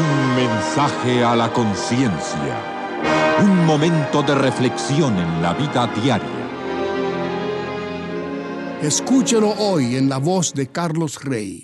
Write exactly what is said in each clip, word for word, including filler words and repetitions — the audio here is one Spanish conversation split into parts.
Un mensaje a la conciencia. Un momento de reflexión en la vida diaria. Escúchelo hoy en la voz de Carlos Rey.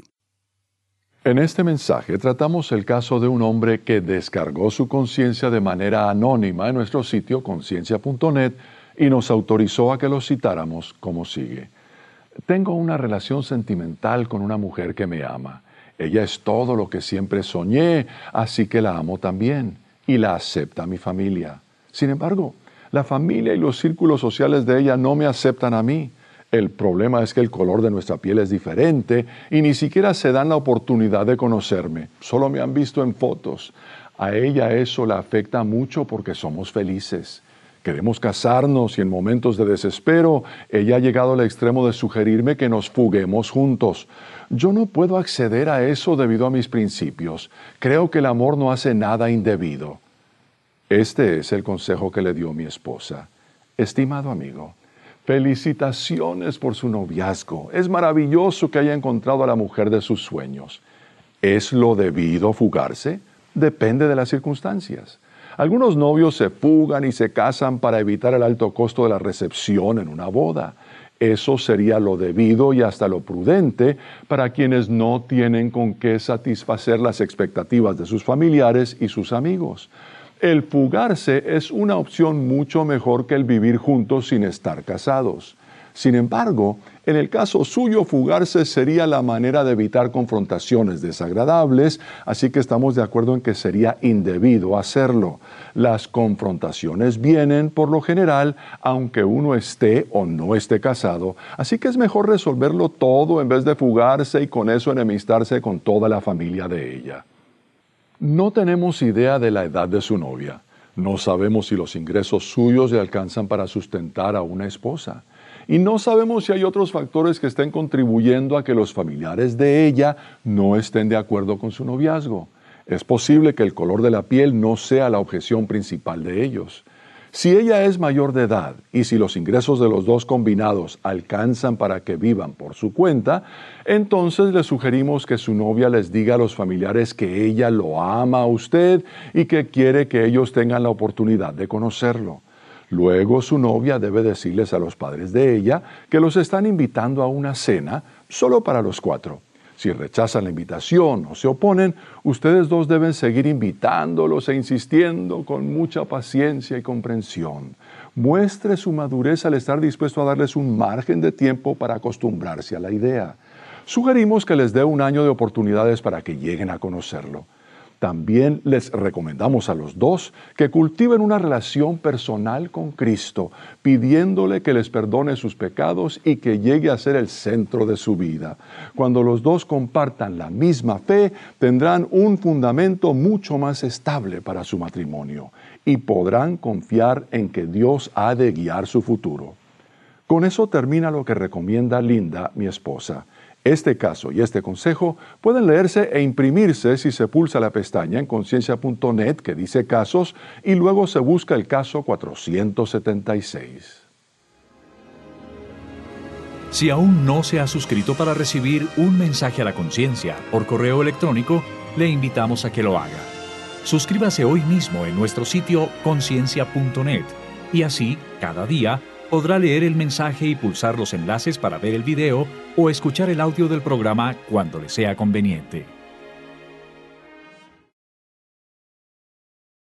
En este mensaje tratamos el caso de un hombre que descargó su conciencia de manera anónima en nuestro sitio conciencia punto net y nos autorizó a que lo citáramos como sigue. Tengo una relación sentimental con una mujer que me ama. Ella es todo lo que siempre soñé, así que la amo también, y la acepta mi familia. Sin embargo, la familia y los círculos sociales de ella no me aceptan a mí. El problema es que el color de nuestra piel es diferente y ni siquiera se dan la oportunidad de conocerme. Solo me han visto en fotos. A ella eso la afecta mucho porque somos felices. Queremos casarnos y en momentos de desespero, ella ha llegado al extremo de sugerirme que nos fuguemos juntos. Yo no puedo acceder a eso debido a mis principios. Creo que el amor no hace nada indebido. Este es el consejo que le dio mi esposa. Estimado amigo, felicitaciones por su noviazgo. Es maravilloso que haya encontrado a la mujer de sus sueños. ¿Es lo debido fugarse? Depende de las circunstancias. Algunos novios se fugan y se casan para evitar el alto costo de la recepción en una boda. Eso sería lo debido y hasta lo prudente para quienes no tienen con qué satisfacer las expectativas de sus familiares y sus amigos. El fugarse es una opción mucho mejor que el vivir juntos sin estar casados. Sin embargo, en el caso suyo, fugarse sería la manera de evitar confrontaciones desagradables, así que estamos de acuerdo en que sería indebido hacerlo. Las confrontaciones vienen, por lo general, aunque uno esté o no esté casado, así que es mejor resolverlo todo en vez de fugarse y con eso enemistarse con toda la familia de ella. No tenemos idea de la edad de su novia. No sabemos si los ingresos suyos le alcanzan para sustentar a una esposa. Y no sabemos si hay otros factores que estén contribuyendo a que los familiares de ella no estén de acuerdo con su noviazgo. Es posible que el color de la piel no sea la objeción principal de ellos. Si ella es mayor de edad y si los ingresos de los dos combinados alcanzan para que vivan por su cuenta, entonces le sugerimos que su novia les diga a los familiares que ella lo ama a usted y que quiere que ellos tengan la oportunidad de conocerlo. Luego su novia debe decirles a los padres de ella que los están invitando a una cena solo para los cuatro. Si rechazan la invitación o se oponen, ustedes dos deben seguir invitándolos e insistiendo con mucha paciencia y comprensión. Muestre su madurez al estar dispuesto a darles un margen de tiempo para acostumbrarse a la idea. Sugerimos que les dé un año de oportunidades para que lleguen a conocerlo. También les recomendamos a los dos que cultiven una relación personal con Cristo, pidiéndole que les perdone sus pecados y que llegue a ser el centro de su vida. Cuando los dos compartan la misma fe, tendrán un fundamento mucho más estable para su matrimonio y podrán confiar en que Dios ha de guiar su futuro. Con eso termina lo que recomienda Linda, mi esposa. Este caso y este consejo pueden leerse e imprimirse si se pulsa la pestaña en conciencia punto net que dice casos y luego se busca el caso cuatrocientos setenta y seis. Si aún no se ha suscrito para recibir un mensaje a la conciencia por correo electrónico, le invitamos a que lo haga. Suscríbase hoy mismo en nuestro sitio conciencia punto net y así, cada día, podrá leer el mensaje y pulsar los enlaces para ver el video o escuchar el audio del programa cuando le sea conveniente.